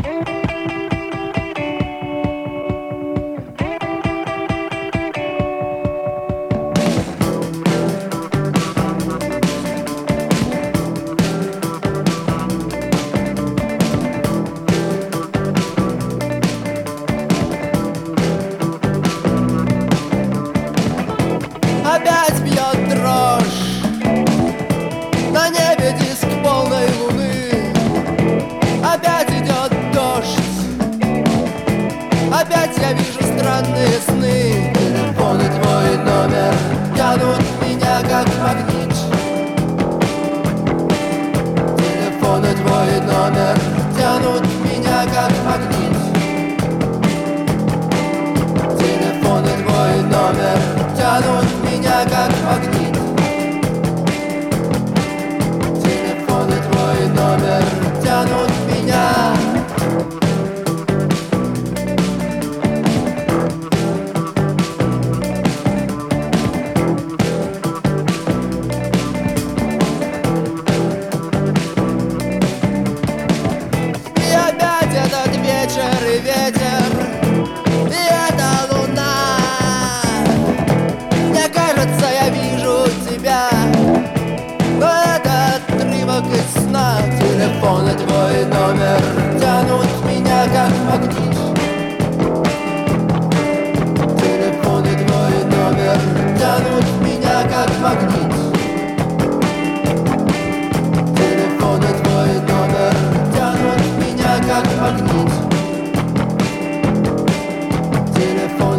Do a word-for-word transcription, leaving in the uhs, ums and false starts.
Опять бьет дрожь, на небе диск полной луны. Опять идет дождь, опять я вижу странные сны. Телефон и твой номер тянут меня как магнит. Телефон и твой номер тянут меня как магнит. Телефон и твой номер тянут меня как магнит. Телефон и твой номер тянут меня. И опять этот вечер и ветер, и эта луна. Мне кажется, я вижу тебя, но это отрывок из сна. Телефон и твой номер тянут меня как магнит. Телефон и твой номер тянут меня как магнит. Телефон и твой номер тянут меня как магнит. Телефон